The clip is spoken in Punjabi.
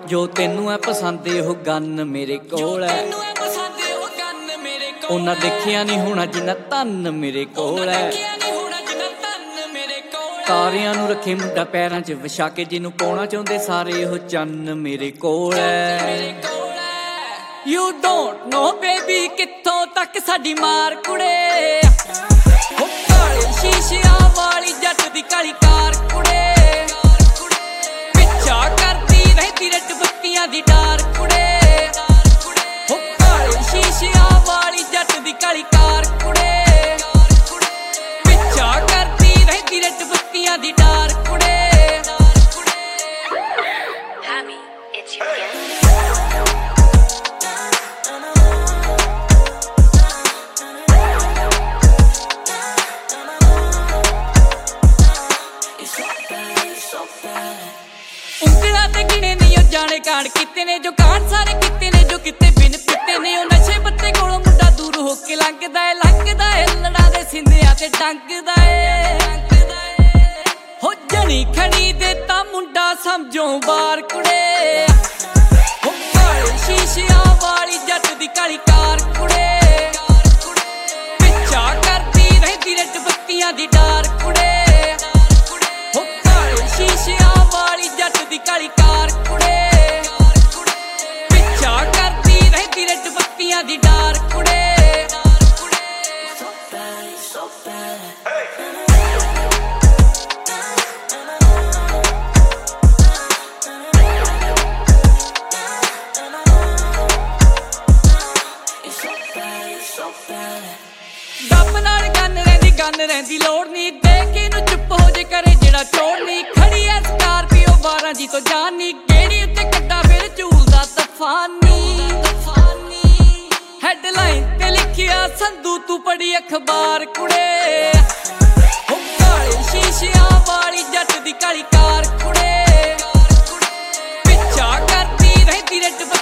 ਜੋ ਤੈਨੂੰ ਐ ਪਸੰਦ ਉਹ ਗੰਨ ਮੇਰੇ ਕੋਲ ਐ, ਉਹਨਾਂ ਦੇਖਿਆ ਨਹੀਂ ਹੋਣਾ ਜਿੰਨਾ ਧਨ ਮੇਰੇ ਕੋਲ ਐ। ਤਾਰਿਆਂ ਨੂੰ ਰੱਖੇ ਮੁੰਡਾ ਪੈਰਾਂ 'ਚ ਵਿਛਾ ਕੇ, ਜਿਹਨੂੰ ਪਾਉਣਾ ਚਾਹੁੰਦੇ ਸਾਰੇ ਉਹ ਚੰਨ ਮੇਰੇ ਕੋਲ ਐ। You don't know baby ਕਿੱਥੋਂ ਤੱਕ ਸਾਡੀ ਮਾਰ ਕੁੜੇ, ਹੋ ਕਾਲੇ ਸ਼ੀਸ਼ਿਆਂ ਵਾਲੀ ਜੱਟ ਦੀ ਕਾਲੀ ਕਾਰ ਕੁੜੇ, ਪਿੱਛਾ ਕਰਦੀ ਰਹਿੰਦੀ ਰੈੱਡ ਬੱਤੀਆਂ ਦੀ ਡਾਰ ਕੁੜੇ, ਹੋ ਕਾਲੇ ਸ਼ੀਸ਼ਿਆਂ ਵਾਲੀ ਜੱਟ ਦੀ ਕਾਲੀ ਕਾਰ ਕੁੜੇ, ਪਿੱਛਾ ਕਰਦੀ ਰਹਿੰਦੀ ਰੈੱਡ ਬੱਤੀਆਂ ਦੀ ਡਾਰ ਕੁੜੇ। ਉਂਗਲਾਂ ਤੇ ਗਿਣੇ ਨਹੀਂ ਉਹ ਜਾਣੇ ਕਾਂਡ ਕੀਤੇ ਨੇ, ਜੋ ਕਾਂਡ ਸਾਰੇ ਕੀਤੇ ਨੇ, ਜੋ ਕਿਤੇ ਬਿਨ ਪਿੱਤੇ ਨੇ। ਉਹ ਨਸ਼ੇ ਪੱਤੇ ਕੋਲੋਂ ਮੁੰਡਾ ਦੂਰ ਹੋ ਕੇ ਲੰਘਦਾ ਏ ਲੜਾਂ ਦੇ ਸਿੰਧਿਆਂ ਤੇ ਟੰਗਦਾ ਏ, ਹੋ ਜਣੀ ਖਣੀ ਦੇ ਤਾਂ ਮੁੰਡਾ ਸਮਝੋ ਬਾਰ ਕੁੜੇ, ਹੋ ਕਾਲੇ ਸ਼ੀਸ਼ਿਆਂ ਵਾਲੀ ਜੱਟ ਦੀ ਕਾਲੀ ਕਾਰ ਕੁੜੇ, ਪਿੱਛਾ ਕਰਦੀ ਰਹਿੰਦੀ ਰੈੱਡ ਬੱਤੀਆਂ ਦੀ ਡਾਰ ਕੁੜੇ, ਹੋ ਕਾਲੇ ਸ਼ੀਸ਼ਿਆਂ ਵਾਲੀ ਜੱਟ ਦੀ ਕਾਲੀ ਕਾਰ ਕੁੜੇ, ਪਿੱਛਾ ਕਰਦੀ ਰਹਿੰਦੀ ਰੈੱਡ ਬੱਤੀਆਂ ਦੀ ਡਾਰ ਕੁੜੇ। ਡੱਬ ਨਾਲ ਗੰਨ ਰਹਿੰਦੀ ਲੋੜ ਨੀ, ਦੇਖ ਇਹਨੂੰ ਚੁੱਪ ਹੋ ਜੇ ਕਰੇ ਜਿਹੜਾ ਚੋਰ ਨੀ। ਖੜੀ ਐ ਸਕਾਰਪੀਓ 12 ਜੀ ਤੋਂ ਜਾਨੀ, ਗੇੜੀ ਉੱਤੇ ਕੱਢਾ ਫਿਰ ਝੂਲਦਾ ਤੂਫਾਨੀ। ਹੈਡਲਾਈਨ ਤੇ ਲਿਖਿਆ ਸੰਧੂ ਤੂੰ ਪੜੀ ਅਖਬਾਰ ਕੁੜੇ, ਹੋ ਕਾਲੇ ਸ਼ੀਸ਼ਿਆਂ ਵਾਲੀ ਜੱਟ ਦੀ ਕਾਲੀ ਕਾਰ ਕੁੜੇ, ਪਿੱਛਾ ਕਰਦੀ ਰਹਿੰਦੀ ਰੈੱਡ